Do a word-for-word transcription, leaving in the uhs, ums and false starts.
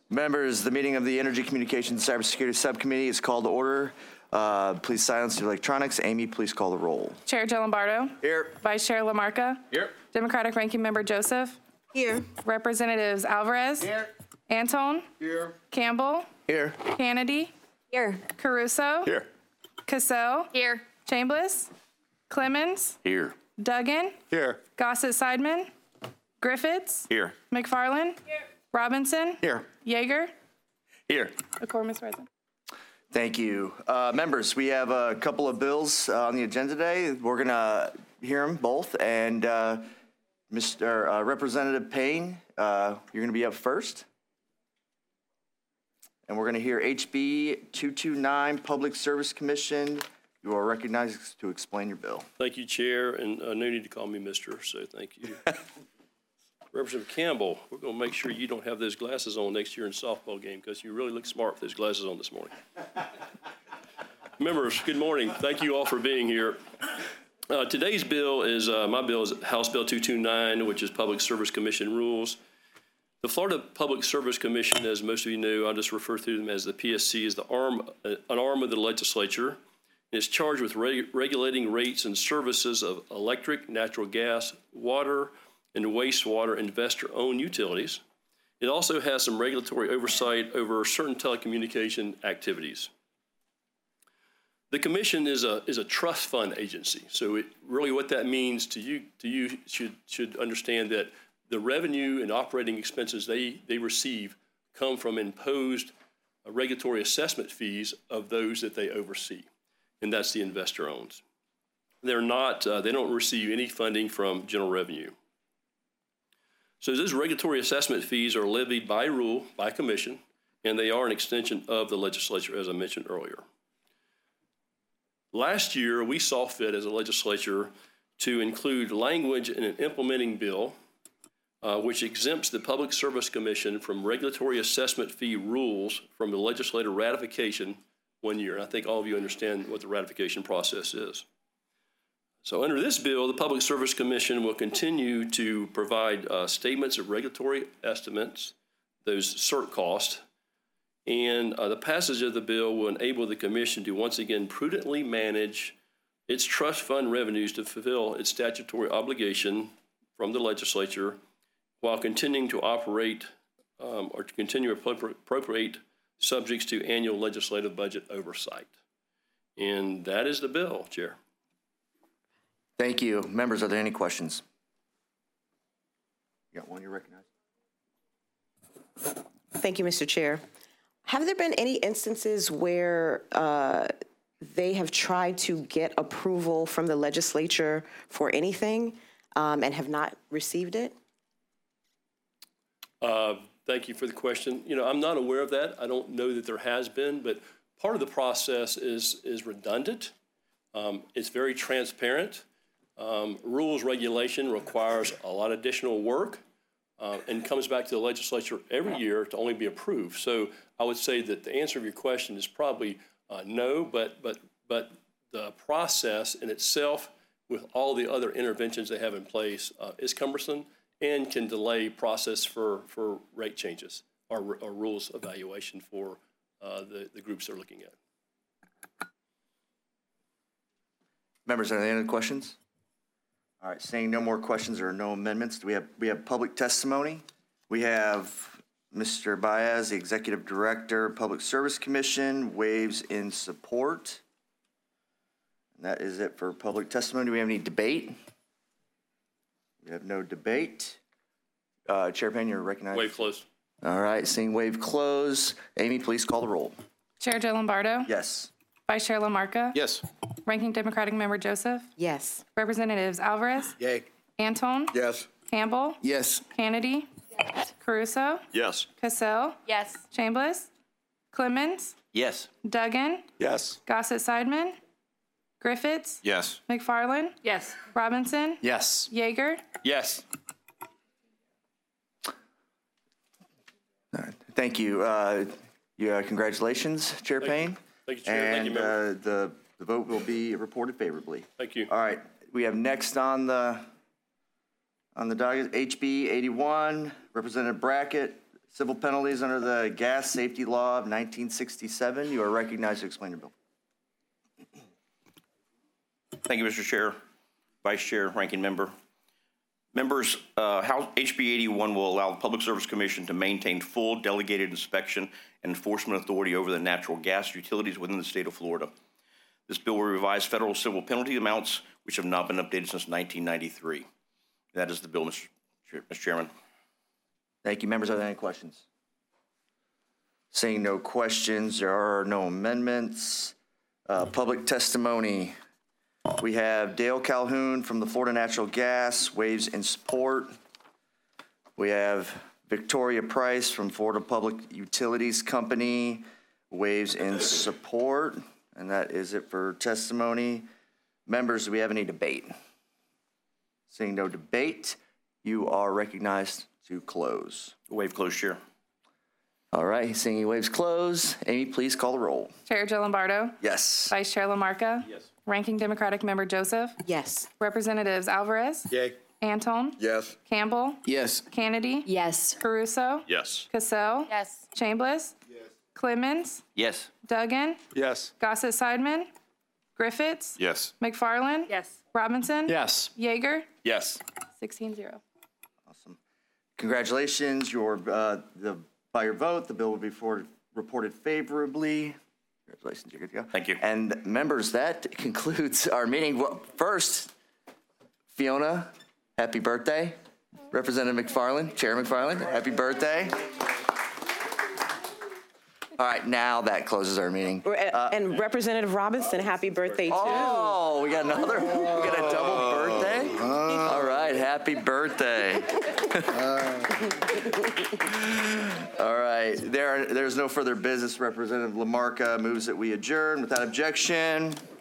Members, the meeting of the Energy Communications and Cybersecurity Subcommittee is called to order. Uh, please silence your electronics. Amy, please call the roll. Chair Joe Lombardo. Here. Vice Chair LaMarca. Here. Democratic Ranking Member Joseph. Here. Representatives Alvarez. Here. Antone. Here. Campbell. Here. Kennedy. Here. Caruso. Here. Cassell. Here. Chambliss. Clemens. Here. Duggan. Here. Gossett Sideman. Griffiths. Here. McFarland. Here. Robinson. Here. Yeager. Here. A quorum is present. Thank you. Uh, members, we have a couple of bills uh, on the agenda today. We're going to hear them both. And uh, Mister Uh, Representative Payne, uh, you're going to be up first. And we're going to hear H B two twenty-nine, Public Service Commission. You are recognized to explain your bill. Thank you, Chair, and uh, no need to call me Mister, so thank you. Representative Campbell, we're going to make sure you don't have those glasses on next year in softball game because you really look smart with those glasses on this morning. Members, good morning. Thank you all for being here. Uh, today's bill is, uh, my bill is House Bill two twenty-nine, which is Public Service Commission rules. The Florida Public Service Commission, as most of you know, I'll just refer to them as the P S C, is the arm, uh, an arm of the legislature. It's charged with reg regulating rates and services of electric, natural gas, water, and wastewater investor-owned utilities. It also has some regulatory oversight over certain telecommunication activities. The commission is a is a trust fund agency, so it, really what that means to you to you should should understand that the revenue and operating expenses they they receive come from imposed uh, regulatory assessment fees of those that they oversee, and that's the investor owns. They're not uh, they don't receive any funding from general revenue. So those regulatory assessment fees are levied by rule, by commission, and they are an extension of the legislature, as I mentioned earlier. Last year, we saw fit as a legislature to include language in an implementing bill uh, which exempts the Public Service Commission from regulatory assessment fee rules from the legislative ratification one year. And I think all of you understand what the ratification process is. So under this bill, the Public Service Commission will continue to provide uh, statements of regulatory estimates, those cert costs, and uh, the passage of the bill will enable the Commission to once again prudently manage its trust fund revenues to fulfill its statutory obligation from the legislature while continuing to operate um, or to continue to appropriate subjects to annual legislative budget oversight. And that is the bill, Chair. Thank you. Members, are there any questions? You got one, you're recognized. Thank you, Mister Chair. Have there been any instances where uh, they have tried to get approval from the legislature for anything um, and have not received it? Uh, thank you for the question. You know, I'm not aware of that. I don't know that there has been, but part of the process is, is redundant. Um, it's very transparent. Um, rules regulation requires a lot of additional work uh, and comes back to the legislature every year to only be approved. So I would say that the answer of your question is probably uh, no, but, but, but the process in itself with all the other interventions they have in place uh, is cumbersome and can delay process for, for rate changes or, or rules evaluation for uh, the, the groups they're looking at. Members, are there any questions? All right, seeing no more questions or no amendments, do we have we have public testimony? We have Mister Baez, the Executive Director, Public Service Commission, waves in support. And that is it for public testimony. Do we have any debate? We have no debate. Uh, Chair Payne, you're recognized. Wave close. All right, seeing wave close. Amy, please call the roll. Chair Joe Lombardo. Yes. Vice Chair LaMarca. Yes. Ranking Democratic Member Joseph. Yes. Representatives Alvarez. Yay. Antone. Yes. Campbell. Yes. Kennedy. Yes. Caruso. Yes. Cassell. Yes. Chambliss. Clemens. Yes. Duggan. Yes. Gossett Sideman. Griffiths. Yes. McFarland. Yes. Robinson. Yes. Yeager. Yes. All right. Thank you. Uh, yeah, congratulations, Chair Thank Payne. you. Thank you, Chair. Thank you, And Member. uh, the, the vote will be reported favorably. Thank you. All right, we have next on the on the docket H B eighty-one, Representative Brackett, civil penalties under the Gas Safety Law of nineteen sixty-seven. You are recognized to explain your bill. Thank you, Mister Chair, Vice Chair, Ranking Member. Members, uh, House H B eighty-one will allow the Public Service Commission to maintain full delegated inspection and enforcement authority over the natural gas utilities within the state of Florida. This bill will revise federal civil penalty amounts, which have not been updated since nineteen ninety-three. That is the bill, Mister Chair- Mister Chairman. Thank you. Members, are there any questions? Seeing no questions, there are no amendments. Uh, Public testimony. We have Dale Calhoun from the Florida Natural Gas, waives in support. We have Victoria Price from Florida Public Utilities Company, waives in support. And that is it for testimony. Members, do we have any debate? Seeing no debate, you are recognized to close. Waive closed, Chair. All right, seeing waves close. Amy, please call the roll. Chair Joe Lombardo, Yes. Vice Chair LaMarca. Yes. Ranking Democratic Member Joseph, Yes. Representatives Alvarez, Yay. Anton, Yes. Campbell, Yes. Kennedy, Yes. Caruso, Yes. Cassell, Yes. Chambliss, Clemens, Yes. Duggan, Yes. Gossett Sideman, Griffiths, Yes. McFarland, Yes. Robinson, Yes. Yeager, Yes. sixteen zero. Awesome. Congratulations. Your, uh, the, by your vote, the bill will be for, reported favorably. Congratulations, you're good to go. Thank you. And members, that concludes our meeting. Well, first, Fiona, happy birthday. Representative McFarland, Chair McFarland, happy birthday. All right, now that closes our meeting. And Representative Robinson, happy birthday, too. Oh, we got another, we got a double birthday? All right, happy birthday. All right, there, there's no further business. Representative LaMarca moves that we adjourn without objection.